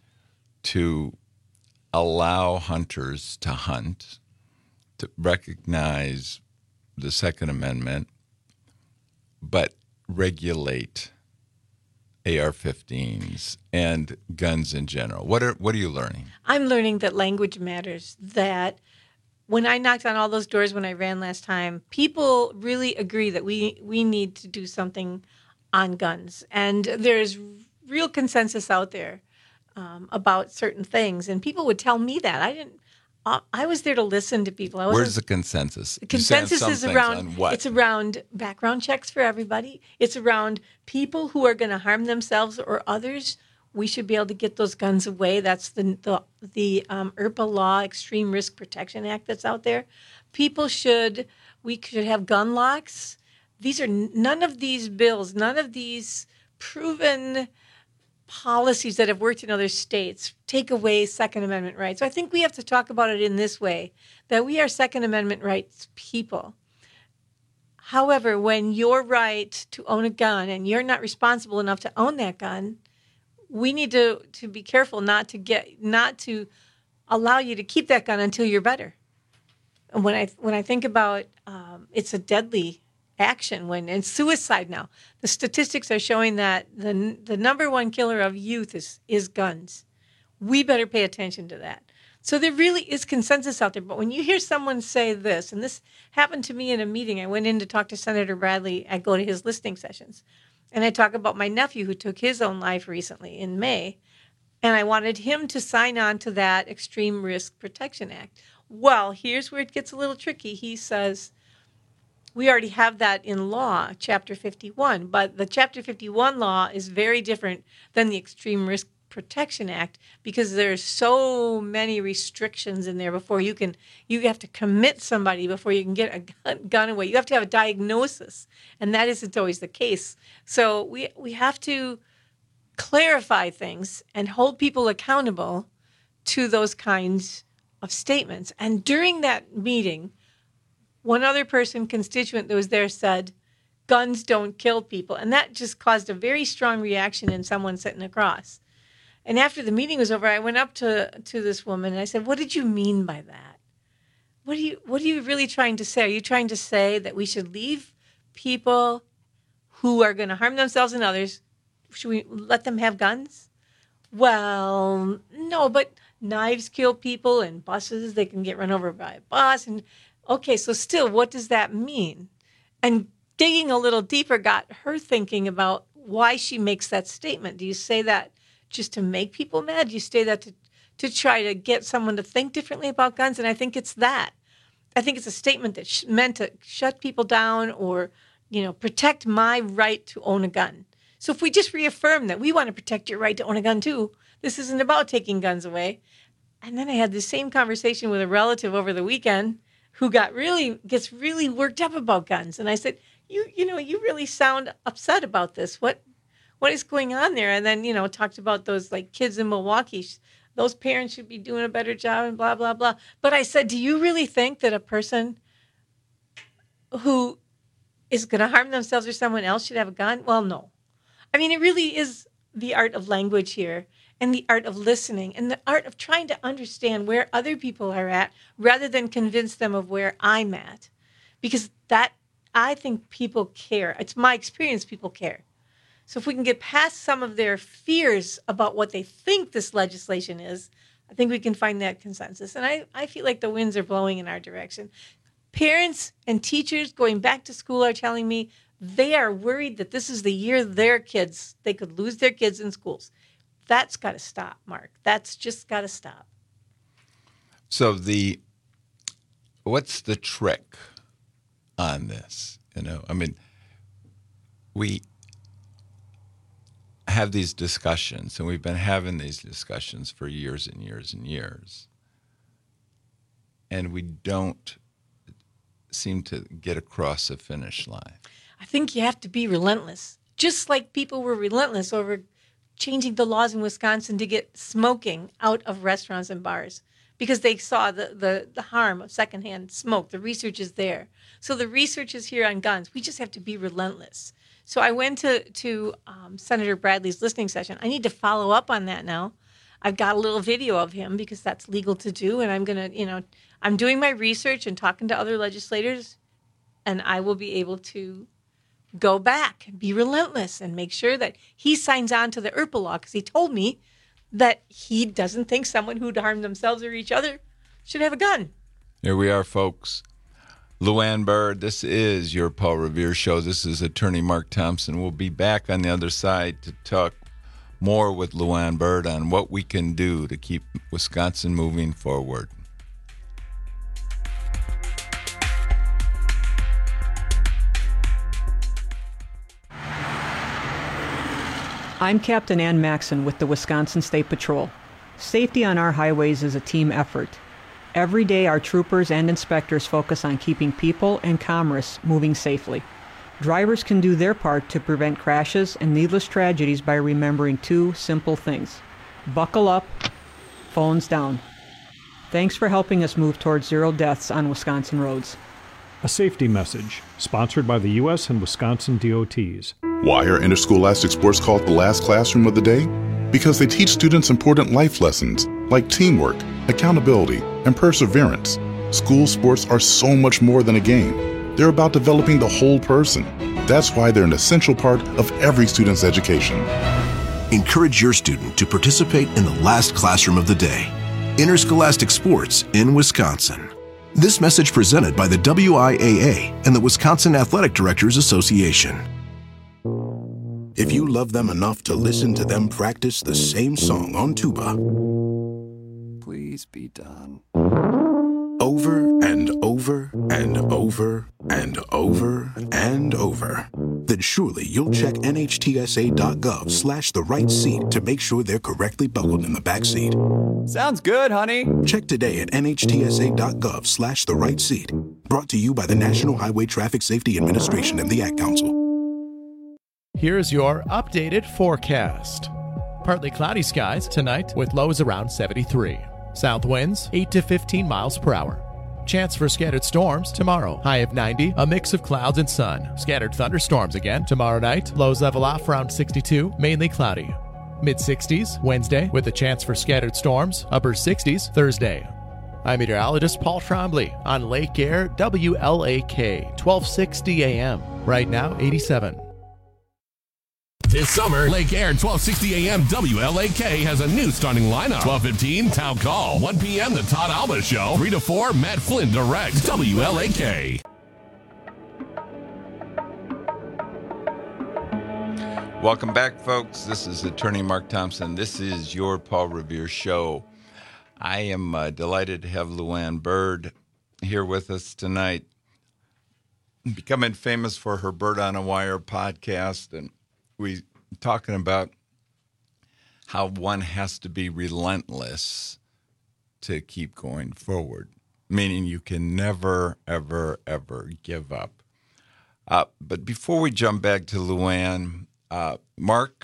to allow hunters to hunt, to recognize the Second Amendment, but regulate AR-15s and guns in general? What are you learning? I'm learning that language matters, that when I knocked on all those doors when I ran last time, people really agree that we need to do something on guns. And there's real consensus out there about certain things. And people would tell me that. I was there to listen to people. Where's the consensus? The consensus is around what? It's around background checks for everybody. It's around people who are going to harm themselves or others. We should be able to get those guns away. That's the IRPA law, Extreme Risk Protection Act, that's out there. We should have gun locks. None of these bills, none of these proven policies that have worked in other states take away Second Amendment rights. So I think we have to talk about it in this way, that we are Second Amendment rights people. However, when your right to own a gun and you're not responsible enough to own that gun, we need to be careful not to allow you to keep that gun until you're better. And when I think about it's a deadly action when it's suicide now. The statistics are showing that the number one killer of youth is guns. We better pay attention to that. So there really is consensus out there. But when you hear someone say this, and this happened to me in a meeting, I went in to talk to Senator Bradley. I go to his listening sessions. And I talk about my nephew who took his own life recently in May. And I wanted him to sign on to that Extreme Risk Protection Act. Well, here's where it gets a little tricky. He says, we already have that in law, Chapter 51. But the Chapter 51 law is very different than the Extreme Risk Protection Act because there's so many restrictions in there before you have to commit somebody before you can get a gun away. You have to have a diagnosis, and that isn't always the case. So we have to clarify things and hold people accountable to those kinds of statements. And during that meeting, one other constituent that was there said, guns don't kill people. And that just caused a very strong reaction in someone sitting across. And after the meeting was over, I went up to this woman and I said, what did you mean by that? What are you really trying to say? Are you trying to say that we should leave people who are going to harm themselves and others? Should we let them have guns? Well, no, but knives kill people and buses, they can get run over by a bus. And okay, so still, what does that mean? And digging a little deeper got her thinking about why she makes that statement. Do you say that just to make people mad? Do you say that to try to get someone to think differently about guns? And I think it's that. I think it's a statement that's meant to shut people down or, protect my right to own a gun. So if we just reaffirm that we want to protect your right to own a gun too, this isn't about taking guns away. And then I had the same conversation with a relative over the weekend who gets really worked up about guns. And I said, you really sound upset about this. What is going on there? And then, talked about those like kids in Milwaukee. Those parents should be doing a better job and blah, blah, blah. But I said, do you really think that a person who is going to harm themselves or someone else should have a gun? Well, no. I mean, it really is the art of language here and the art of listening and the art of trying to understand where other people are at rather than convince them of where I'm at. Because I think people care. It's my experience, people care. So if we can get past some of their fears about what they think this legislation is, I think we can find that consensus. And I feel like the winds are blowing in our direction. Parents and teachers going back to school are telling me they are worried that this is the year they could lose their kids in schools. That's got to stop, Mark. That's just got to stop. So what's the trick on this? We have these discussions, and we've been having these discussions for years and years and years. And we don't seem to get across the finish line. I think you have to be relentless. Just like people were relentless over changing the laws in Wisconsin to get smoking out of restaurants and bars because they saw the harm of secondhand smoke. The research is there. So the research is here on guns. We just have to be relentless. So I went to Senator Bradley's listening session. I need to follow up on that now. I've got a little video of him because that's legal to do. And I'm going to, I'm doing my research and talking to other legislators, and I will be able to go back, be relentless, and make sure that he signs on to the IRPA law because he told me that he doesn't think someone who'd harm themselves or each other should have a gun. Here we are, folks. Luann Byrd, this is your Paul Revere Show. This is Attorney Mark Thompson. We'll be back on the other side to talk more with Luann Byrd on what we can do to keep Wisconsin moving forward. I'm Captain Ann Maxon with the Wisconsin State Patrol. Safety on our highways is a team effort. Every day, our troopers and inspectors focus on keeping people and commerce moving safely. Drivers can do their part to prevent crashes and needless tragedies by remembering two simple things. Buckle up, phones down. Thanks for helping us move towards 0 deaths on Wisconsin roads. A safety message, sponsored by the U.S. and Wisconsin DOTs. Why are interscholastic sports called the last classroom of the day? Because they teach students important life lessons like teamwork, accountability, and perseverance. School sports are so much more than a game. They're about developing the whole person. That's why they're an essential part of every student's education. Encourage your student to participate in the last classroom of the day. Interscholastic sports in Wisconsin. This message presented by the WIAA and the Wisconsin Athletic Directors Association. If you love them enough to listen to them practice the same song on tuba, please be done. Over and over over and over and over and over, then surely you'll check NHTSA.gov/the-right-seat to make sure they're correctly buckled in the back seat. Sounds good, honey. Check today at NHTSA.gov/the-right-seat. Brought to you by the National Highway Traffic Safety Administration and the Ad Council. Here's your updated forecast. Partly cloudy skies tonight with lows around 73. South winds 8 to 15 miles per hour. Chance for scattered storms tomorrow. High of 90, a mix of clouds and sun. Scattered thunderstorms again tomorrow night. Lows level off around 62, mainly cloudy. Mid-60s Wednesday with a chance for scattered storms. Upper 60s Thursday. I'm meteorologist Paul Trombley on Lake Air WLAK 1260 AM. Right now 87. This summer, Lake Air 1260 AM WLAK has a new starting lineup. 12:15 Town Call. 1 p.m. The Todd Alba Show. 3 to 4 Matt Flynn directs WLAK. Welcome back, folks. This is Attorney Mark Thompson. This is your Paul Revere Show. I am delighted to have Luann Byrd here with us tonight, becoming famous for her Bird on a Wire podcast, and we talking about how one has to be relentless to keep going forward, meaning you can never, ever, ever give up. But before we jump back to Luann, Mark?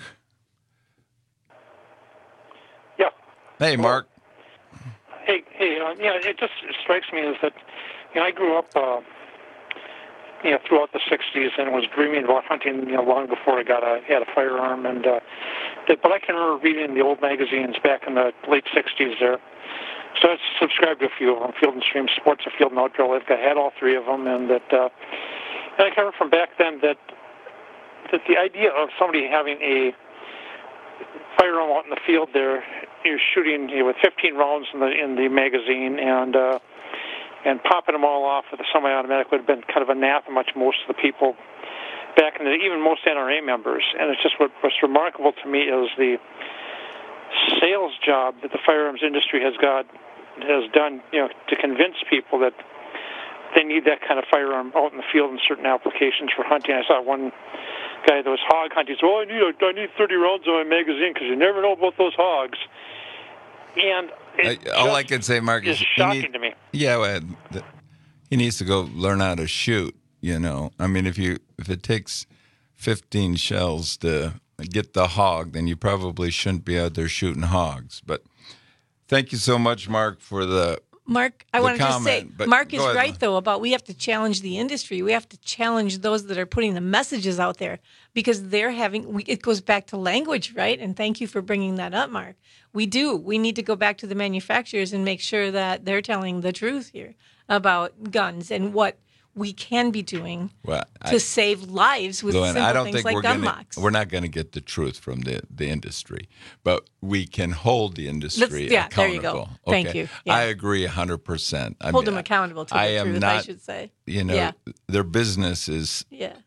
Yeah. Hey, Mark. Hey, it just strikes me as that, I grew up, throughout the 60s and was dreaming about hunting, long before I had a firearm. And but I can remember reading the old magazines back in the late 60s there. So I subscribed to a few of them, Field and Stream Sports or Field and Outdoor. I had all three of them. And that, and I can remember from back then that the idea of somebody having a firearm out in the field there, you're shooting with 15 rounds in the magazine and popping them all off with a semi-automatic would have been kind of anathema to most of the people back in the day, even most NRA members. And it's just what's remarkable to me is the sales job that the firearms industry has done, to convince people that they need that kind of firearm out in the field in certain applications for hunting. I saw one guy that was hog hunting. He said, "Oh, I need 30 rounds in my magazine because you never know about those hogs." And all I can say, Mark, is shocking to me. Yeah, well, he needs to go learn how to shoot. I mean, if it takes 15 shells to get the hog, then you probably shouldn't be out there shooting hogs. But thank you so much, Mark, for the Mark, I wanted to say, Mark is ahead. right, though, about we have to challenge the industry. We have to challenge those that are putting the messages out there because they're it goes back to language, right? And thank you for bringing that up, Mark. We do. We need to go back to the manufacturers and make sure that they're telling the truth here about guns and what we can be doing to save lives with Luann, simple things like gun locks. We're not going to get the truth from the industry, but we can hold the industry accountable. There you go. Okay? Thank you. Yeah. I agree 100%. Hold them accountable to the truth, I should say. Their business is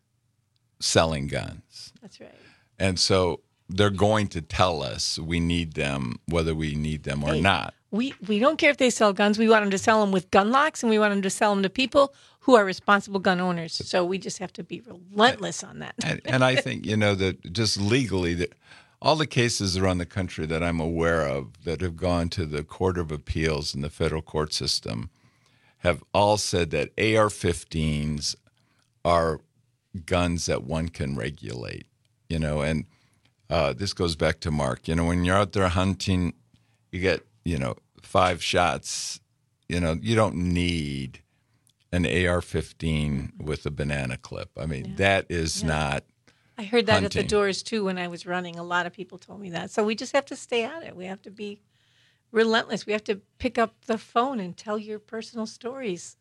selling guns. That's right. And so they're going to tell us we need them, whether we need them or not. We don't care if they sell guns. We want them to sell them with gun locks, and we want them to sell them to people who are responsible gun owners. So we just have to be relentless on that. and I think, that just legally, that all the cases around the country that I'm aware of that have gone to the Court of Appeals and the federal court system have all said that AR-15s are guns that one can regulate, and this goes back to Mark. When you're out there hunting, you get, 5 shots, you don't need an AR-15 with a banana clip. I mean, that is not I heard that hunting. at the doors, too, when I was running. A lot of people told me that. So we just have to stay at it. We have to be relentless. We have to pick up the phone and tell your personal stories.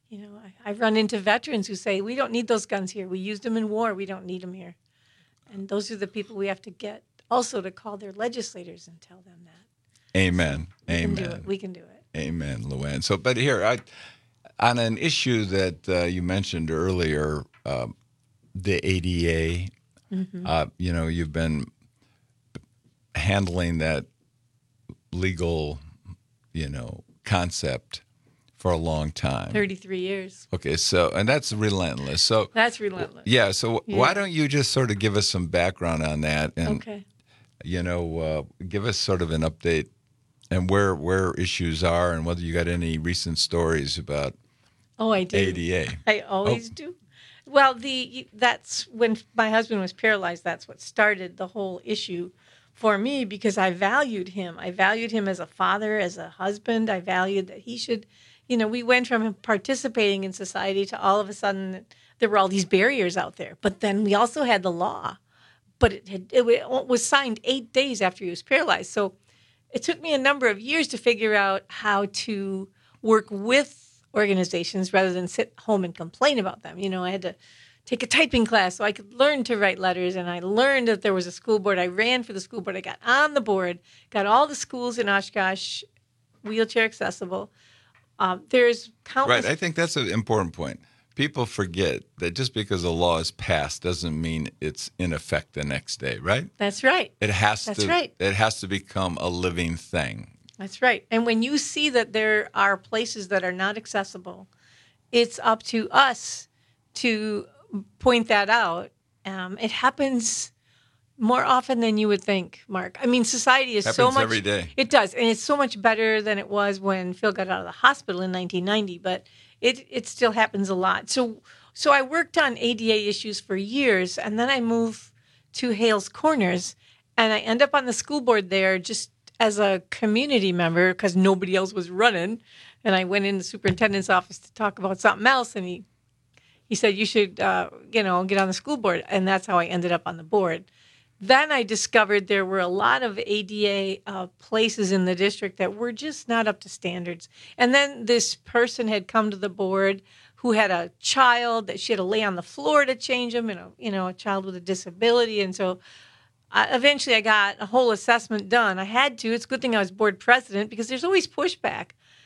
I run into veterans who say, we don't need those guns here. We used them in war. We don't need them here. And those are the people we have to get also to call their legislators and tell them that. Amen. We can do it. Amen, Luann. So, but here, on an issue that you mentioned earlier, the ADA, you've been handling that legal, concept for a long time. 33 years. Okay, so, and that's relentless. So that's relentless. Yeah, so why don't you just sort of give us some background on that and, okay. Give us sort of an update and where issues are and whether you got any recent stories about I do. ADA. I always do. Well, that's when my husband was paralyzed. That's what started the whole issue for me because I valued him. I valued him as a father, as a husband. I valued that he should, we went from participating in society to all of a sudden there were all these barriers out there. But then we also had the law. But it was signed 8 days after he was paralyzed. So it took me a number of years to figure out how to work with organizations rather than sit home and complain about them. I had to take a typing class so I could learn to write letters. And I learned that there was a school board. I ran for the school board. I got on the board, got all the schools in Oshkosh wheelchair accessible. There's countless. Right. I think that's an important point. People forget that just because a law is passed doesn't mean it's in effect the next day, right? That's right. It has That's right. It has to become a living thing. That's right. And when you see that there are places that are not accessible, it's up to us to point that out. It happens more often than you would think, Mark. I mean, society is so much. Every day. It does. And it's so much better than it was when Phil got out of the hospital in 1990. But it still happens a lot. So I worked on ADA issues for years, and then I moved to Hales Corners, and I end up on the school board there just as a community member because nobody else was running. And I went in the superintendent's office to talk about something else, and he said, you should, get on the school board. And that's how I ended up on the board. Then I discovered there were a lot of ADA places in the district that were just not up to standards. And then this person had come to the board who had a child that she had to lay on the floor to change him, a child with a disability. And so eventually I got a whole assessment done. I had to. It's a good thing I was board president because there's always pushback.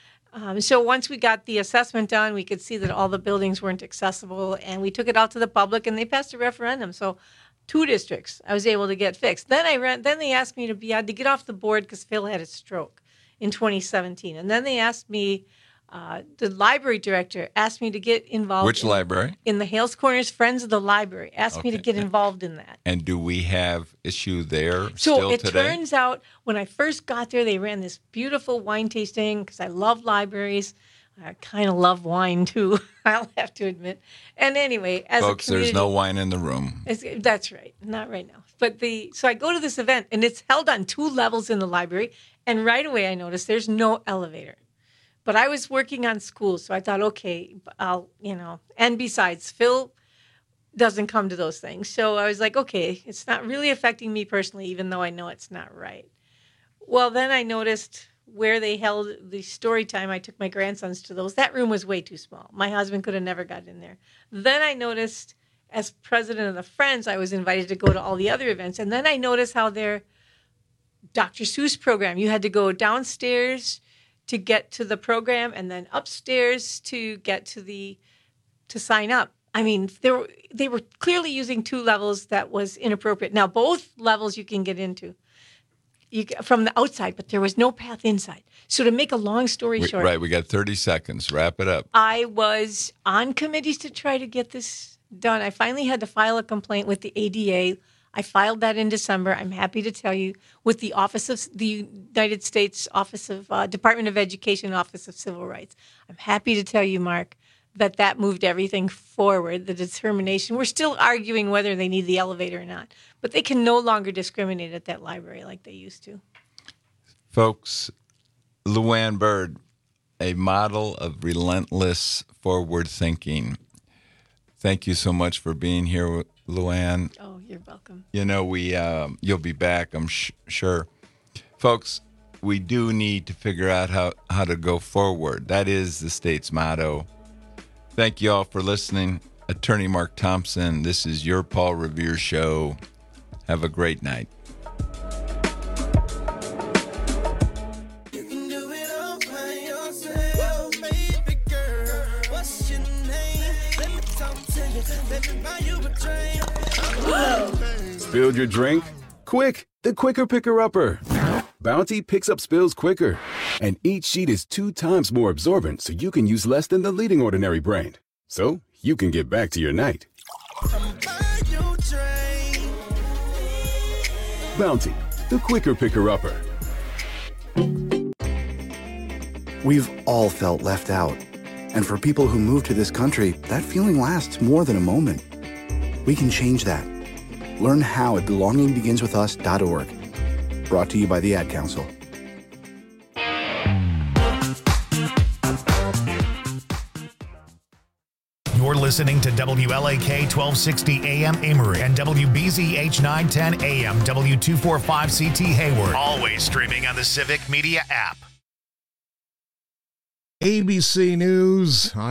So once we got the assessment done, we could see that all the buildings weren't accessible, and we took it out to the public, and they passed a referendum. So 2 districts I was able to get fixed. Then they asked me to get off the board because Phil had a stroke in 2017. And then they asked me, the library director asked me to get involved. Which library? In the Hales Corners Friends of the Library. Asked me to get involved in that. And do we have issue there so still it today? Turns out when I first got there, they ran this beautiful wine tasting because I love libraries. I kind of love wine, too, I'll have to admit. And anyway, as Folks, a community, there's no wine in the room. That's right. Not right now. But so I go to this event, and it's held on 2 levels in the library. And right away, I noticed there's no elevator. But I was working on schools, so I thought, okay, and besides, Phil doesn't come to those things. So I was like, okay, it's not really affecting me personally, even though I know it's not right. Well, then I noticed where they held the story time, I took my grandsons to those. That room was way too small. My husband could have never gotten in there. Then I noticed, as president of the Friends, I was invited to go to all the other events. And then I noticed how their Dr. Seuss program, you had to go downstairs to get to the program and then upstairs to get to sign up. I mean, they were clearly using 2 levels that was inappropriate. Now, both levels you can get into. From the outside, but there was no path inside. So to make a long story short. Right, we got 30 seconds. Wrap it up. I was on committees to try to get this done. I finally had to file a complaint with the ADA. I filed that in December. I'm happy to tell you, with the Office of the United States Office of Department of Education, Office of Civil Rights. I'm happy to tell you, Mark, that moved everything forward, the determination. We're still arguing whether they need the elevator or not, but they can no longer discriminate at that library like they used to. Folks, Luann Bird, a model of relentless forward thinking. Thank you so much for being here, Luann. Oh, you're welcome. You'll be back, I'm sure. Folks, we do need to figure out how to go forward. That is the state's motto. Thank you all for listening. Attorney Mark Thompson, this is your Paul Revere Show. Have a great night. Spilled your drink? Quick, the quicker picker-upper. Bounty picks up spills quicker, and each sheet is 2 times more absorbent, so you can use less than the leading ordinary brand. So you can get back to your night. Bounty, the quicker picker-upper. We've all felt left out. And for people who move to this country, that feeling lasts more than a moment. We can change that. Learn how at belongingbeginswithus.org. Brought to you by the Ad Council. You're listening to WLAK 1260 AM Amory and WBZH 910 AM W245CT Hayward. Always streaming on the Civic Media app. ABC News.